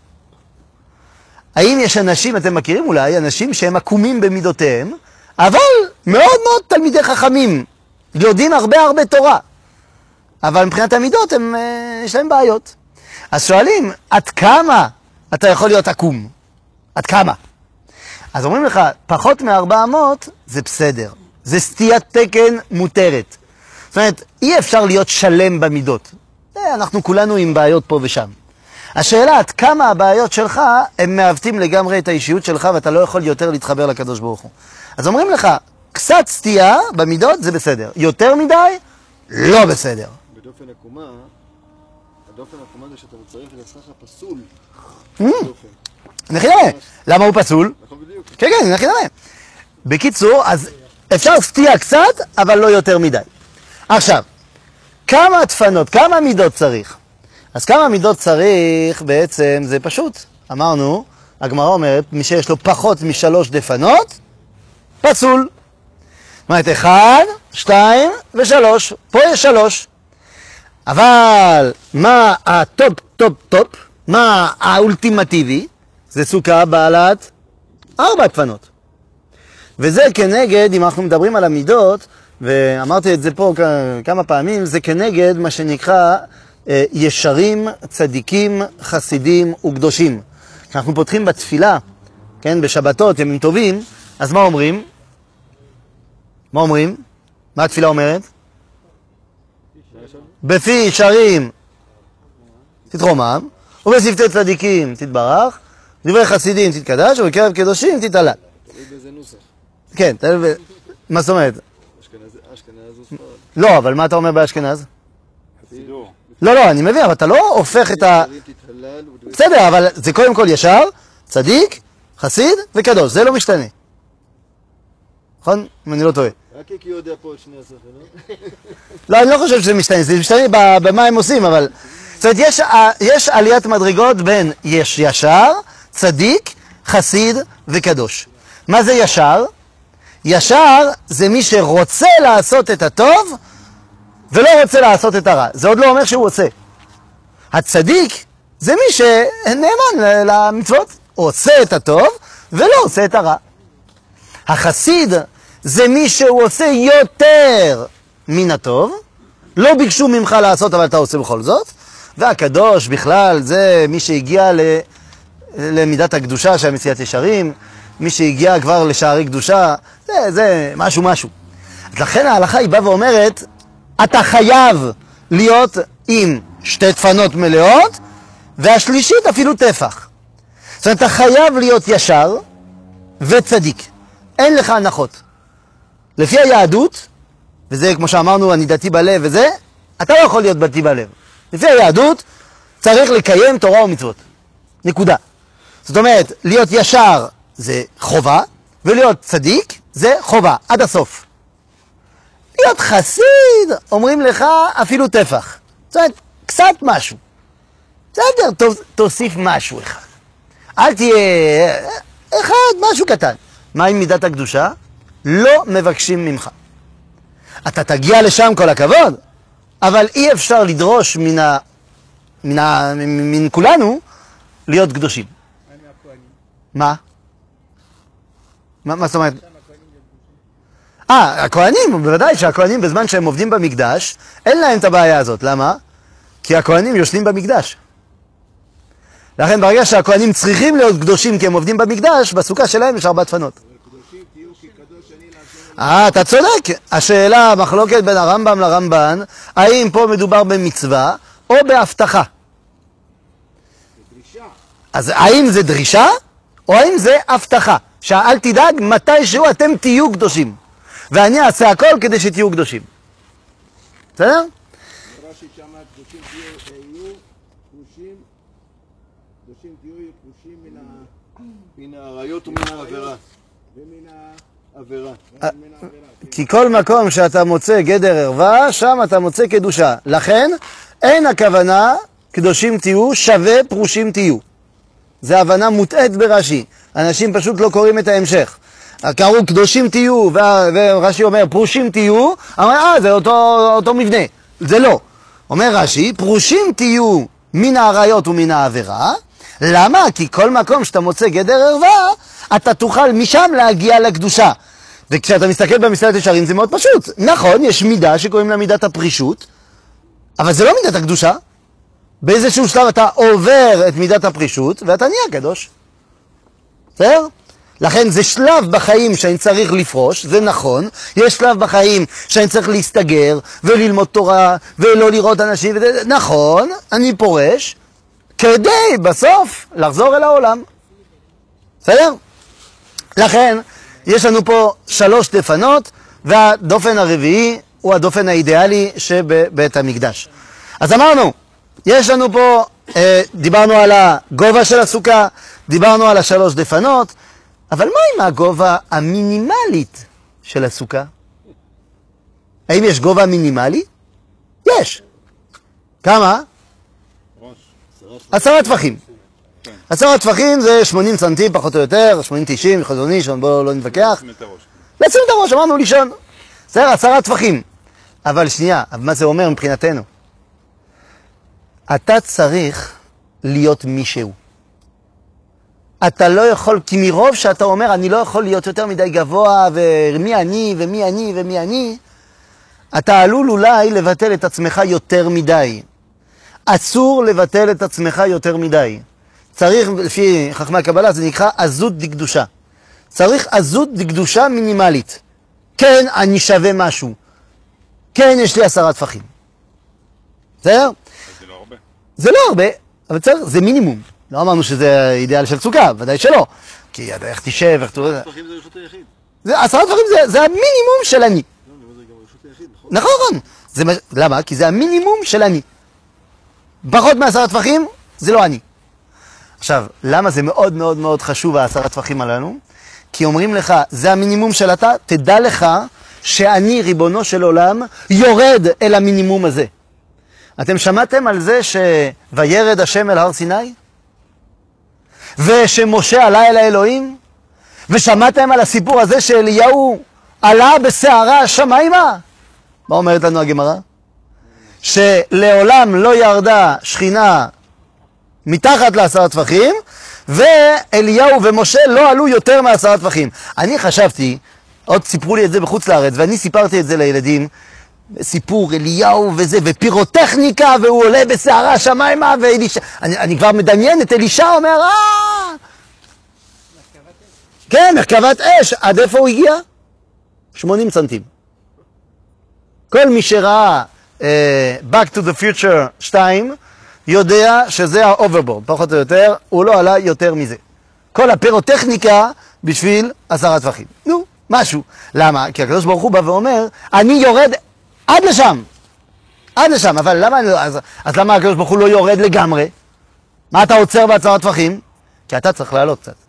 האם יש אנשים, אתם מכירים אולי, אנשים שהם עקומים במידותיהם, אבל מאוד מאוד תלמידי חכמים, יודעים הרבה תורה. אבל מבחינת המידות יש להם בעיות. אז שואלים, עד כמה אתה יכול להיות עקום? עד כמה? אז אומרים לך, פחות מ-400 זה בסדר. זה סטיית תקן מותרת. זאת אומרת, אי אפשר להיות שלם במידות. אנחנו כולנו עם בעיות פה ושם. השאלה, עד כמה הבעיות שלך, הם מעוותים לגמרי את האישיות שלך, ואתה לא יכול יותר להתחבר לקדוש ברוך הוא. אז אומרים לך, קצת סטייה במידות זה בסדר. יותר מדי, לא בסדר. בדופן עקומה, הדופן עקומה זה שאתה צריך לסכך הפסול. נכי נראה. למה הוא פסול? נכון בדיוק. כן, נכי נראה. בקיצור, אז אפשר סטייה קצת, אבל לא יותר מדי. עכשיו, כמה דפנות, כמה מידות צריך? אז כמה מידות צריך בעצם זה פשוט. אמרנו, הגמרא אומרת, מי שיש לו פחות מ3 דפנות, פסול. זאת אומרת, 1, 2 ו3. פה יש 3. אבל מה הטופ, מה האולטימטיבי? זה סוכה בעלת 4 דפנות. וזה כנגד, אם אנחנו מדברים על המידות, ואמרתי את זה פה כמה פעמים, זה כנגד מה שנקרא ישרים, צדיקים, חסידים וקדושים. כשאנחנו פותחים בתפילה, כן, בשבתות, ימים טובים, אז מה אומרים? מה אומרים? מה התפילה אומרת? בפי ישרים תתרומם, ובשפתי צדיקים תתברך, דברי חסידים תתקדש, ובקרב קדושים תתעלה. תלוי באיזה נוסח. כן, מה זאת אומרת? אשכנז וספרד. לא, אבל מה אתה אומר באשכנז? סידור. לא, אני מבין, אבל אתה לא הופך את ה... בסדר, אבל זה קודם כל ישר, צדיק, חסיד וקדוש, זה לא משתנה. נכון? אם אני לא טועה. רק כי יודע פה את שני השכל, לא? לא, אני לא חושב שזה משתנה, זה משתנה במה הם עושים, אבל... זאת אומרת, יש עליית מדרגות בין יש ישר, צדיק, חסיד וקדוש. מה זה ישר? ישר זה מי שרוצה לעשות את הטוב ולא רוצה לעשות את הרע. זה עוד לא אומר שהוא עושה. הצדיק זה מי שנאמן למצוות, עושה את הטוב ולא עושה את הרע. החסיד זה מי שהוא עושה יותר מן הטוב, לא ביקשו ממך לעשות אבל אתה עושה בכל זאת, והקדוש בכלל זה מי שהגיע למידת הקדושה של מציאת ישרים, מי שהגיע כבר לשערי קדושה, זה משהו. לכן ההלכה היא באה ואומרת, אתה חייב להיות עם שתי דפנות מלאות, והשלישית אפילו טפח. זאת אומרת, אתה חייב להיות ישר וצדיק. אין לך הנחות. לפי היהדות, וזה כמו שאמרנו, אני דתי בלב וזה, אתה לא יכול להיות דתי בלב. לפי היהדות, צריך לקיים תורה ומצוות. נקודה. זאת אומרת, להיות ישר זה חובה, ולהיות צדיק זה חובה, עד הסוף. להיות חסיד, אומרים לך אפילו טפח. זאת אומרת, קצת משהו. בסדר, תוסיף משהו אחד. אל תהיה משהו קטן. מה עם מידת הקדושה? לא מבקשים ממך. אתה תגיע לשם כל הכבוד, אבל אי אפשר לדרוש מן כולנו להיות קדושים. מה? מה זאת אומרת? הכהנים, בוודאי שהכהנים בזמן שהם עובדים במקדש, אין להם את הבעיה הזאת. למה? כי הכהנים יושבים במקדש. לכן ברגע שהכהנים צריכים להיות קדושים כי הם עובדים במקדש, בסוכה שלהם יש 4 דפנות. אתה צודק. השאלה, המחלוקת בין הרמב"ם לרמב"ן, האם פה מדובר במצווה או בהבטחה? אז האם זה דרישה או האם זה הבטחה? שאל תדאג, מתישהו אתם תהיו קדושים. ואני אעשה הכל כדי שתהיו קדושים. בסדר? רש"י שמה קדושים תהיו קדושים מן העריות ומן העבירה. ומן עבירה. כי כל מקום שאתה מוצא גדר ערווה, שם אתה מוצא קדושה. לכן, אין הכוונה קדושים תהיו, שווה פרושים תהיו. זה הבנה מוטעת ברש"י. אנשים פשוט לא קוראים את ההמשך. קראו קדושים תהיו, ורש"י אומר פרושים תהיו, אמר, זה אותו מבנה. זה לא. אומר רש"י, פרושים תהיו מן העריות ומן העבירה. למה? כי כל מקום שאתה מוצא גדר ערווה, אתה תוכל משם להגיע לקדושה. וכשאתה מסתכל במסילת ישרים זה מאוד פשוט. נכון, יש מידה שקוראים לה מידת הפרישות, אבל זה לא מידת הקדושה. באיזשהו שלב אתה עובר את מידת הפרישות, ואתה נהיה קדוש. בסדר? לכן זה שלב בחיים שאני צריך לפרוש, זה נכון. יש שלב בחיים שאני צריך להסתגר, וללמוד תורה, ולא לראות אנשים, נכון, אני פורש, כדי בסוף לחזור אל העולם. בסדר? לכן, יש לנו פה 3 דפנות, והדופן הרביעי הוא הדופן האידיאלי שבבית המקדש. אז אמרנו, יש לנו פה, דיברנו על הגובה של הסוכה, דיברנו על 3 דפנות, אבל מה עם הגובה המינימלית של הסוכה? האם יש גובה מינימלי? יש. כמה? 10 טפחים. 10 טפחים זה 80 סנטים פחות או יותר, 80-90, חזוני, בואו לא נתווכח. לשים את הראש, אמרנו לישון. זה 10 טפחים. אבל שנייה, מה זה אומר מבחינתנו? אתה צריך להיות מישהו. אתה לא יכול, כי מרוב שאתה אומר, אני לא יכול להיות יותר מדי גבוה, ומי אני, ומי אני, ומי אני, אתה עלול אולי לבטל את עצמך יותר מדי. אסור לבטל את עצמך יותר מדי. צריך, לפי חכמי הקבלה, זה נקרא עזות דקדושה. צריך עזות דקדושה מינימלית. כן, אני שווה משהו. כן, יש לי 10 טפחים. בסדר? זה לא הרבה. זה לא הרבה, אבל צריך, זה מינימום. לא אמרנו שזה אידיאל של סוכה, ודאי שלא. כי איך תשב, איך תראה... 10 טפחים זה רשות היחיד. 10 טפחים זה המינימום של אני. לא, זה גם רשות היחיד, נכון? נכון. למה? כי זה המינימום של אני. פחות מ10 טפחים, זה לא אני. עכשיו, למה זה מאוד מאוד מאוד חשוב 10 טפחים עלינו? כי אומרים לך, זה המינימום של אתה, תדע לך שאני, ריבונו של עולם, יורד אל המינימום הזה. אתם שמעתם על זה שוירד השם אל הר סיני? ושמשה עלה אל האלוהים? ושמעתם על הסיפור הזה שאליהו עלה בסערה השמיימה? מה אומרת לנו הגמרא? שלעולם לא ירדה שכינה מתחת ל10 טפחים, ואליהו ומשה לא עלו יותר מ10 טפחים. אני חשבתי, עוד סיפרו לי את זה בחוץ לארץ, ואני סיפרתי את זה לילדים, סיפור אליהו וזה, ופירוטכניקה, והוא עולה בסערה השמיימה, ואלישע, אני כבר מדמיין את אלישע אומר, כן, מרכבת אש, עד איפה הוא הגיע? 80 סנטים. כל מי שראה Back to the Future 2, יודע שזה האוברבורד, פחות או יותר, הוא לא עלה יותר מזה. כל הפירוטכניקה בשביל 10 טפחים. נו, משהו. למה? כי הקדוש ברוך הוא בא ואומר, אני יורד עד לשם. עד לשם. אבל למה, אז למה הקדוש ברוך הוא לא יורד לגמרי? מה אתה עוצר ב10 טפחים? כי אתה צריך לעלות קצת.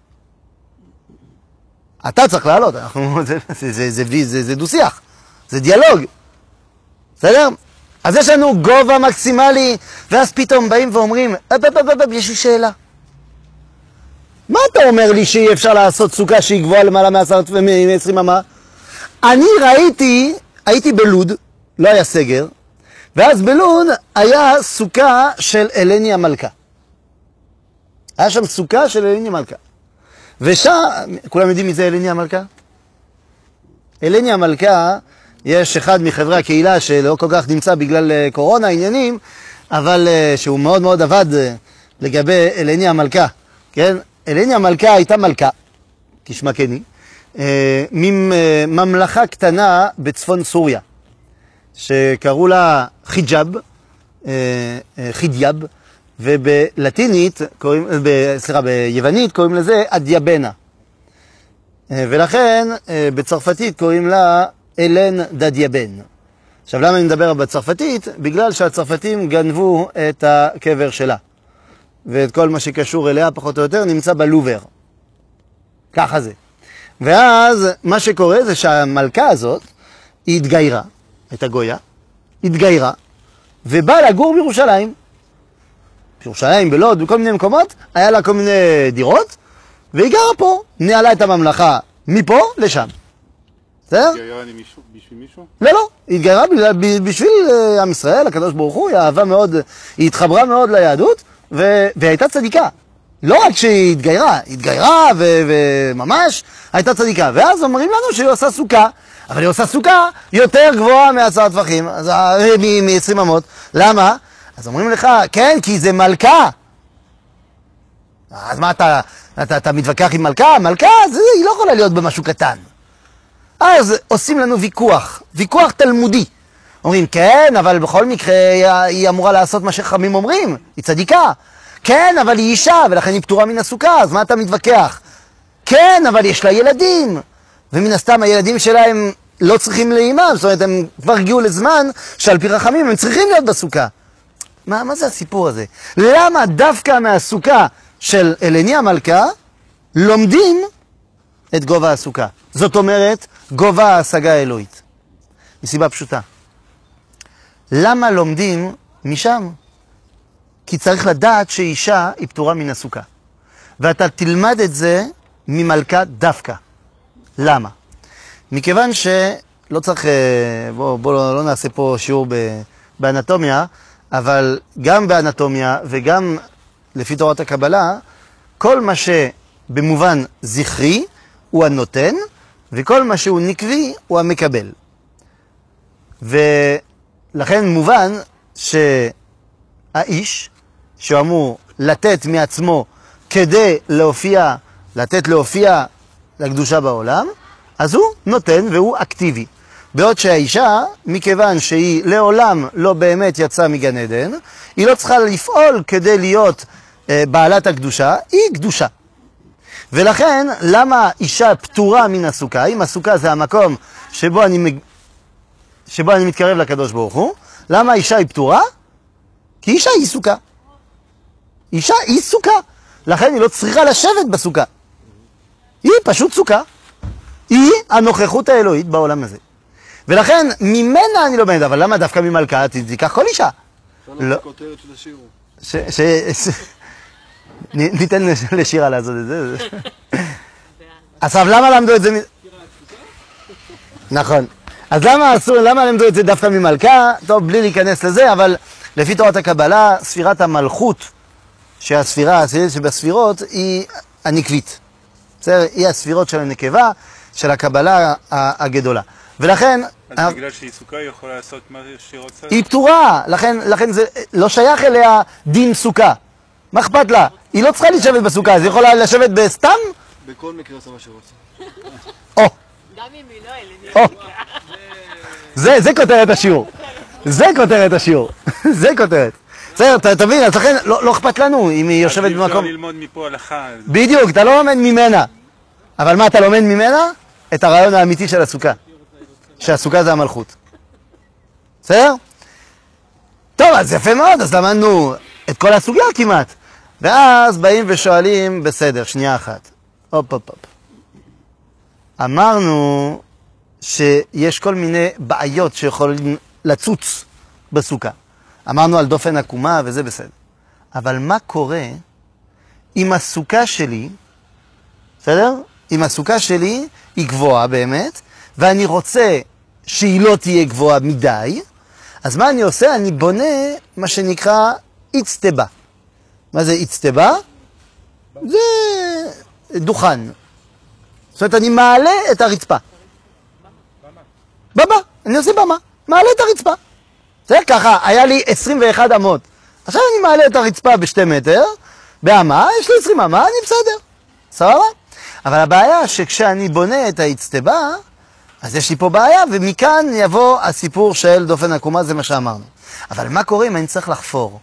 אתה צריך לעלות. זה דו-שיח. זה דיאלוג. בסדר? אז יש לנו גובה מקסימלי, ואז פתאום באים ואומרים, יש לי שאלה. מה אתה אומר לי שאי אפשר לעשות סוכה שהיא גבוהה למעלה מ-20 אמה? אני הייתי בלוד, לא היה סגר, ואז בלוד היה סוכה של אלני המלכה. היה שם סוכה של אלני המלכה. ושם, כולם יודעים מי זה אלני המלכה? אלני המלכה, יש אחד מחברי הקהילה שלא כל כך נמצא בגלל קורונה, עניינים, אבל שהוא מאוד מאוד עבד לגבי אלני המלכה, כן? אלני המלכה הייתה מלכה, כשמה כני, מממלכה קטנה בצפון סוריה, שקראו לה חיג'אב, חידיאב, ובלטינית, ביוונית קוראים לזה אדיאבנה. ולכן בצרפתית קוראים לה אלן דדיאבן. עכשיו למה אני מדבר בצרפתית? בגלל שהצרפתים גנבו את הקבר שלה. ואת כל מה שקשור אליה פחות או יותר נמצא בלובר. ככה זה. ואז מה שקורה זה שהמלכה הזאת היא התגיירה, הייתה גויה, התגיירה, ובאה לגור בירושלים. בירושלים, בלוד, בכל מיני מקומות, היה לה כל מיני דירות, והיא גרה פה, ניהלה את הממלכה מפה לשם. בסדר? התגיירה בשביל מישהו? לא, לא, היא התגיירה בשביל עם ישראל, הקדוש ברוך הוא, היא אהבה מאוד, היא התחברה מאוד ליהדות, והייתה צדיקה. לא רק שהיא התגיירה וממש הייתה צדיקה. ואז אומרים לנו שהיא עושה סוכה, אבל היא עושה סוכה יותר גבוהה מ10 טפחים, מ-20 אמות. למה? אז אומרים לך, כן, כי זה מלכה. אז מה אתה מתווכח עם מלכה? מלכה, היא לא יכולה להיות במשהו קטן. אז עושים לנו ויכוח תלמודי. אומרים, כן, אבל בכל מקרה היא אמורה לעשות מה שחכמים אומרים, היא צדיקה. כן, אבל היא אישה, ולכן היא פטורה מן הסוכה, אז מה אתה מתווכח? כן, אבל יש לה ילדים, ומן הסתם הילדים שלהם לא צריכים לאימם, זאת אומרת, הם כבר הגיעו לזמן שעל פי חכמים הם צריכים להיות בסוכה. מה זה הסיפור הזה? למה דווקא מהסוכה של אלני המלכה לומדים את גובה הסוכה? זאת אומרת, גובה ההשגה האלוהית. מסיבה פשוטה. למה לומדים משם? כי צריך לדעת שאישה היא פטורה מן הסוכה. ואתה תלמד את זה ממלכה דווקא. למה? מכיוון שלא צריך, בוא לא נעשה פה שיעור באנטומיה, אבל גם באנטומיה וגם לפי תורת הקבלה, כל מה שבמובן זכרי הוא הנותן, וכל מה שהוא נקבי הוא המקבל. ולכן מובן שהאיש שאמור לתת מעצמו כדי לתת להופיע לקדושה בעולם, אז הוא נותן והוא אקטיבי. בעוד שהאישה, מכיוון שהיא לעולם לא באמת יצאה מגן עדן, היא לא צריכה לפעול כדי להיות בעלת הקדושה, היא קדושה. ולכן, למה אישה פטורה מן הסוכה? אם הסוכה זה המקום שבו אני מתקרב לקדוש ברוך הוא, למה אישה היא פטורה? כי אישה היא סוכה. אישה היא סוכה. לכן היא לא צריכה לשבת בסוכה. היא פשוט סוכה. היא הנוכחות האלוהית בעולם הזה. ולכן, ממנה אני לומד, אבל למה דווקא ממלכה? תיקח כל אישה. לא. כותרת של השיעור. ניתן לשירה לעשות את זה. עכשיו, למה למדו את זה? נכון. אז למה למדו את זה דווקא ממלכה? טוב, בלי להיכנס לזה, אבל לפי תורת הקבלה, ספירת המלכות, שהספירה שבספירות, היא הנקבית. בסדר? היא הספירות של הנקבה, של הקבלה הגדולה. ולכן... אז בגלל שהיא סוכה היא יכולה לעשות מה שהיא רוצה? היא פטורה, לכן זה לא שייך אליה דין סוכה. מה אכפת לה? היא לא צריכה לשבת בסוכה, אז היא יכולה לשבת בסתם? בכל מקרה עושה מה שרוצה. או, גם אם היא לא, אלא זה כותרת השיעור. זה כותרת השיעור. זה כותרת. בסדר, אתה מבין, אז לכן לא אכפת לנו אם היא יושבת במקום. אפשר ללמוד מפה הלכה. בדיוק, אתה לא לומד ממנה. אבל מה אתה לומד ממנה? את הרעיון האמיתי של הסוכה. שהסוכה זה המלכות. בסדר? טוב, אז יפה מאוד, אז למדנו את כל הסוגיה כמעט. ואז באים ושואלים, בסדר, שנייה אחת. הופ. אמרנו שיש כל מיני בעיות שיכולים לצוץ בסוכה. אמרנו על דופן עקומה וזה בסדר. אבל מה קורה אם הסוכה שלי, בסדר? אם הסוכה שלי היא גבוהה באמת, ואני רוצה שהיא לא תהיה גבוהה מדי, אז מה אני עושה? אני בונה מה שנקרא איצטבה. מה זה איצטבה? זה דוכן. זאת אומרת, אני מעלה את הרצפה. במה. אני עושה במה. מעלה את הרצפה. זה ככה, היה לי 21 אמות. עכשיו אני מעלה את הרצפה ב2 מטר, באמה, יש לי 20 אמה, אני בסדר. סבבה? אבל הבעיה שכשאני בונה את האיצטבה, אז יש לי פה בעיה, ומכאן יבוא הסיפור של דופן עקומה, זה מה שאמרנו. אבל מה קורה אם אני צריך לחפור?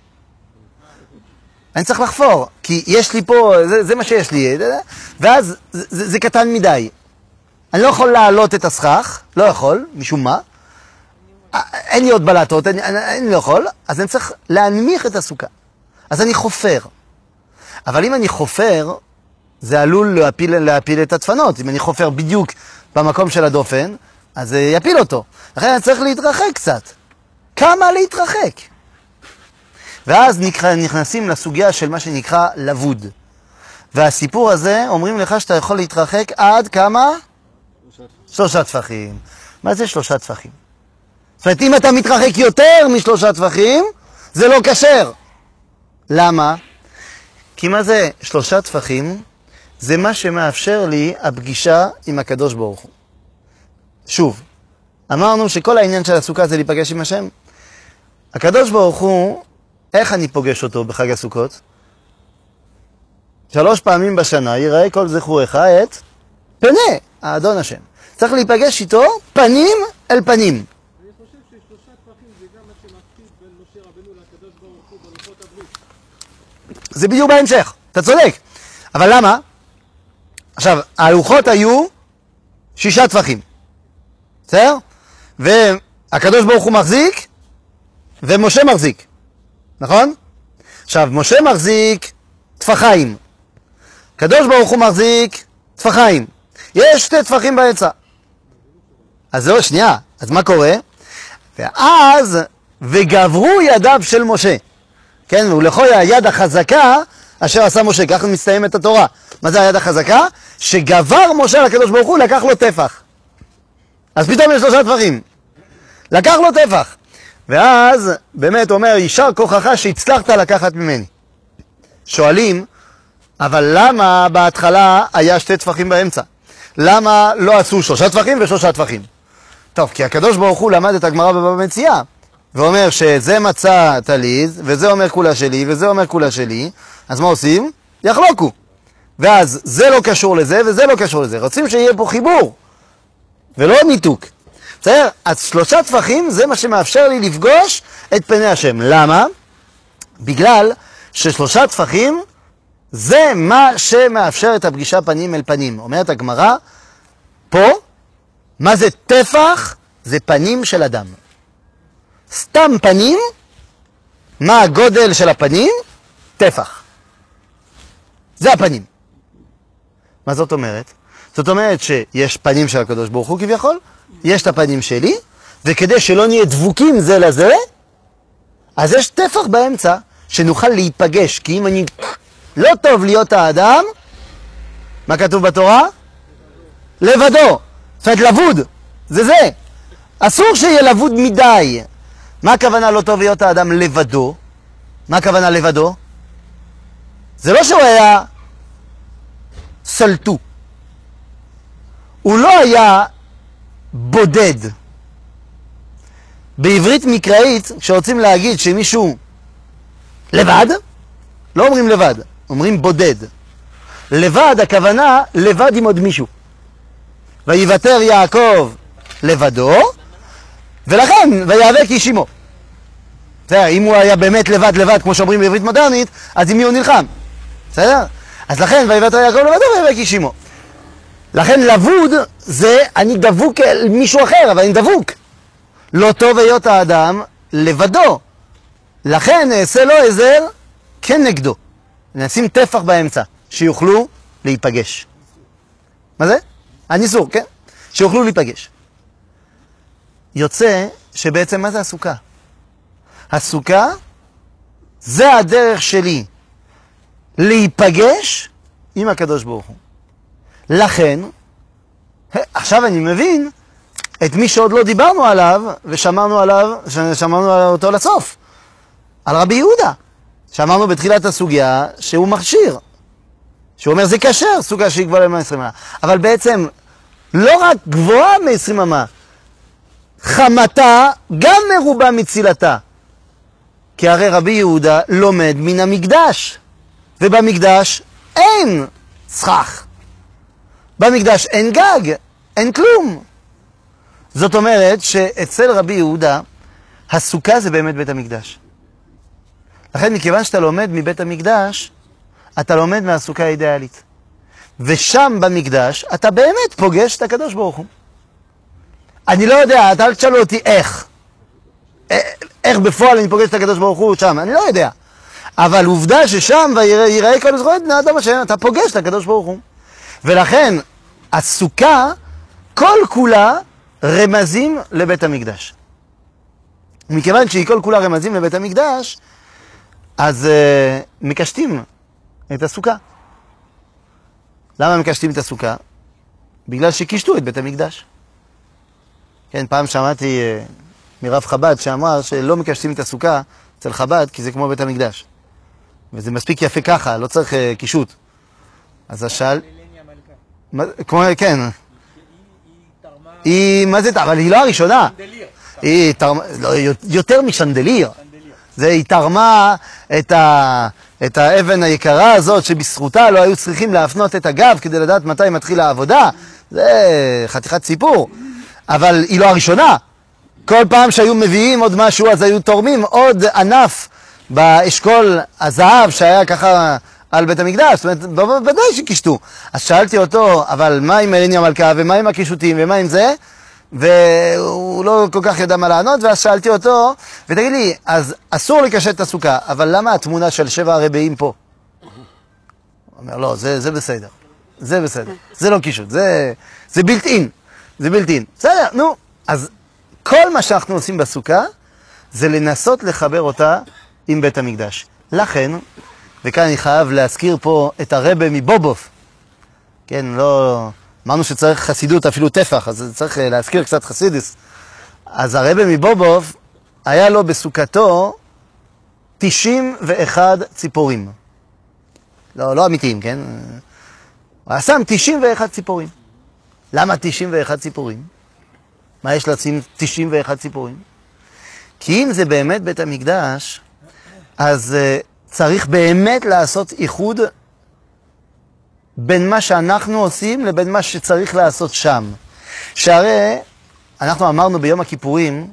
אני צריך לחפור, כי יש לי פה, זה מה שיש לי, ואז זה קטן מדי. אני לא יכול להעלות את הסכך, לא יכול, משום מה. אין לי עוד בלטות, אני לא יכול, אז אני צריך להנמיך את הסוכה. אז אני חופר. אבל אם אני חופר, זה עלול להפיל את הדפנות. אם אני חופר בדיוק במקום של הדופן, אז זה יפיל אותו. לכן אני צריך להתרחק קצת. כמה להתרחק? ואז נכנסים לסוגיה של מה שנקרא לבוד. והסיפור הזה, אומרים לך שאתה יכול להתרחק עד כמה? 3 טפחים. מה זה 3 טפחים? זאת אומרת, אם אתה מתרחק יותר מ3 טפחים, זה לא כשר. למה? כי מה זה 3 טפחים? זה מה שמאפשר לי הפגישה עם הקדוש ברוך הוא. שוב, אמרנו שכל העניין של הסוכה זה להיפגש עם השם. הקדוש ברוך הוא, איך אני פוגש אותו בחג הסוכות? 3 פעמים בשנה ייראה כל זכורך את פני האדון השם. צריך להיפגש איתו פנים אל פנים. אני חושב ש3 טפחים זה גם מה שמפחיד בין משה רבנו לקדוש ברוך הוא בלוחות הברית. זה בדיוק בהמשך, אתה צודק. אבל למה? עכשיו, הלוחות היו 6 טפחים. בסדר? והקדוש ברוך הוא מחזיק, ומשה מחזיק. נכון? עכשיו, משה מחזיק טפחיים. הקדוש ברוך הוא מחזיק טפחיים. יש 2 טפחים באמצע. אז זהו, שנייה. אז מה קורה? ואז, וגברו ידיו של משה. כן, ולכל היד החזקה אשר עשה משה. ככה מסתיימת התורה. מה זה היד החזקה? שגבר משה לקדוש ברוך הוא, לקח לו טפח. אז פתאום יש 3 טפחים. לקח לו טפח. ואז באמת אומר, יישר כוחך שהצלחת לקחת ממני. שואלים, אבל למה בהתחלה היה 2 טפחים באמצע? למה לא עשו 3 טפחים ו3 טפחים? טוב, כי הקדוש ברוך הוא למד את הגמרא בבבא מציעא, ואומר שזה מצא תליז, וזה אומר כולה שלי, וזה אומר כולה שלי, אז מה עושים? יחלוקו. ואז זה לא קשור לזה, וזה לא קשור לזה. רוצים שיהיה פה חיבור, ולא ניתוק. בסדר? אז 3 טפחים זה מה שמאפשר לי לפגוש את פני השם. למה? בגלל ש3 טפחים זה מה שמאפשר את הפגישה פנים אל פנים. אומרת הגמרא, פה, מה זה טפח? זה פנים של אדם. סתם פנים, מה הגודל של הפנים? טפח. זה הפנים. מה זאת אומרת? זאת אומרת שיש פנים של הקדוש ברוך הוא כביכול, יש את הפנים שלי, וכדי שלא נהיה דבוקים זה לזה, אז יש טפח באמצע, שנוכל להיפגש, כי אם אני לא טוב להיות האדם, מה כתוב בתורה? לבדו. זאת אומרת, לבוד. זה. אסור שיהיה לבוד מדי. מה הכוונה לא טוב להיות האדם לבדו? מה הכוונה לבדו? זה לא שהוא היה סלטו. הוא לא היה בודד. בעברית מקראית, כשרוצים להגיד שמישהו לבד, לא אומרים לבד, אומרים בודד. לבד, הכוונה לבד עם עוד מישהו. ויוותר יעקב לבדו, ולכן ויאבק איש עמו. בסדר, אם הוא היה באמת לבד, כמו שאומרים בעברית מודרנית, אז עם מי הוא נלחם? בסדר? אז לכן ויוותר יעקב לבדו ויאבק איש עמו. לכן לבוד זה אני דבוק אל מישהו אחר, אבל אני דבוק. לא טוב היות האדם לבדו. לכן נעשה לו עזר כנגדו. נשים טפח באמצע, שיוכלו להיפגש. מה זה? הניסור, כן? שיוכלו להיפגש. יוצא שבעצם מה זה הסוכה? הסוכה זה הדרך שלי להיפגש עם הקדוש ברוך הוא. לכן, עכשיו אני מבין את מי שעוד לא דיברנו עליו ושמרנו אותו לסוף. על רבי יהודה, שאמרנו בתחילת הסוגיה שהוא מכשיר. שהוא אומר זה כשר, סוכה שהיא גבוהה ל-120 אמה. אבל בעצם לא רק גבוהה מ-20 אמה, חמתה גם מרובה מצילתה. כי הרי רבי יהודה לומד מן המקדש, ובמקדש אין סכך. במקדש אין גג, אין כלום. זאת אומרת שאצל רבי יהודה הסוכה זה באמת בית המקדש. לכן מכיוון שאתה לומד מבית המקדש, אתה לומד מהסוכה האידיאלית. ושם במקדש אתה באמת פוגש את הקדוש ברוך הוא. אני לא יודע, אתה אל תשאלו אותי איך בפועל אני פוגש את הקדוש ברוך הוא שם, אני לא יודע. אבל עובדה ששם ויראה כל זכויות בני אדם השם, אתה פוגש את הקדוש ברוך הוא. ולכן הסוכה כל כולה רמזים לבית המקדש. מכיוון שהיא כל כולה רמזים לבית המקדש, אז מקשטים את הסוכה. למה מקשטים את הסוכה? בגלל שקישטו את בית המקדש. כן, פעם שמעתי מרב חב"ד שאמר שלא מקשטים את הסוכה אצל חב"ד כי זה כמו בית המקדש. וזה מספיק יפה ככה, לא צריך קישוט. אז השאל... כמו, כן. היא, מה זה? אבל היא לא הראשונה. היא תרמה, יותר משנדליר. היא תרמה את האבן היקרה הזאת שבזכותה לא היו צריכים להפנות את הגב כדי לדעת מתי מתחיל העבודה. זה חתיכת סיפור. אבל היא לא הראשונה. כל פעם שהיו מביאים עוד משהו אז היו תורמים עוד ענף באשכול הזהב שהיה ככה על בית המקדש. זאת אומרת, בוודאי שקישטו. אז שאלתי אותו, אבל מה עם אלני המלכה ומה עם הקישוטים ומה עם זה? והוא לא כל כך ידע מה לענות, ואז שאלתי אותו, ותגיד לי, אז אסור לקשט את הסוכה, אבל למה התמונה של 7 הרבעים פה? הוא אומר, לא, זה בסדר. זה בסדר. זה לא קישוט, זה בילט-אין. זה בילט-אין. בסדר, נו. אז כל מה שאנחנו עושים בסוכה, זה לנסות לחבר אותה עם בית המקדש. לכן, וכאן אני חייב להזכיר פה את הרבא מבובוב. כן, לא... אמרנו שצריך חסידות, אפילו טפח, אז צריך להזכיר קצת חסידיס. אז הרבא מבובוב, היה לו בסוכתו 91 ציפורים. לא אמיתיים, כן? הוא שם 91 ציפורים. למה 91 ציפורים? מה יש לשים 91 ציפורים? כי אם זה באמת בית המקדש, אז צריך באמת לעשות איחוד בין מה שאנחנו עושים לבין מה שצריך לעשות שם. שהרי אנחנו אמרנו ביום הכיפורים,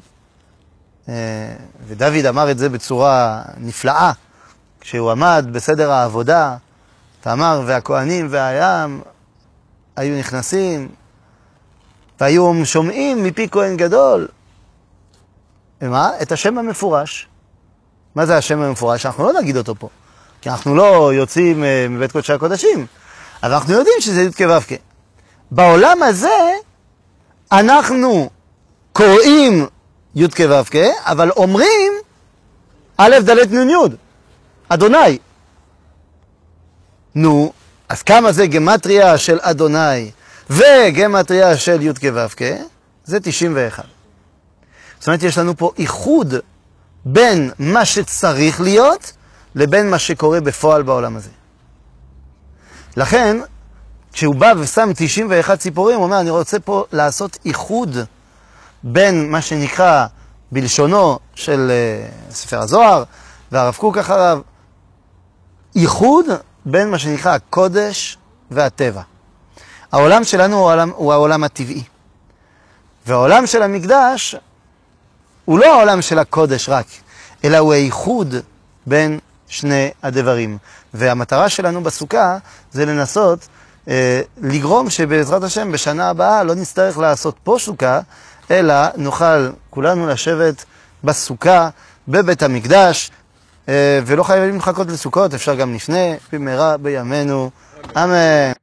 ודוד אמר את זה בצורה נפלאה, כשהוא עמד בסדר העבודה, ואמר, והכהנים והים היו נכנסים, והיו שומעים מפי כהן גדול. ומה? את השם המפורש. מה זה השם המפורש? אנחנו לא נגיד אותו פה, כי אנחנו לא יוצאים מבית קודשי הקודשים. אבל אנחנו יודעים שזה י' כו' כ'. בעולם הזה אנחנו קוראים י' כו' כ', אבל אומרים א' ד' נ' י', אדוני. נו, אז כמה זה גמטריה של אדוני וגמטריה של י' כו' כ'? זה 91. זאת אומרת, יש לנו פה איחוד בין מה שצריך להיות לבין מה שקורה בפועל בעולם הזה. לכן, כשהוא בא ושם 91 ציפורים, הוא אומר, אני רוצה פה לעשות איחוד בין מה שנקרא בלשונו של ספר הזוהר, והרב קוק אחריו, איחוד בין מה שנקרא הקודש והטבע. העולם שלנו הוא העולם הטבעי. והעולם של המקדש הוא לא העולם של הקודש רק, אלא הוא האיחוד בין שני הדברים. והמטרה שלנו בסוכה זה לנסות לגרום שבעזרת השם בשנה הבאה לא נצטרך לעשות פה סוכה, אלא נוכל כולנו לשבת בסוכה בבית המקדש, ולא חייבים לחכות לסוכות, אפשר גם לפני, במהרה בימינו, אמן.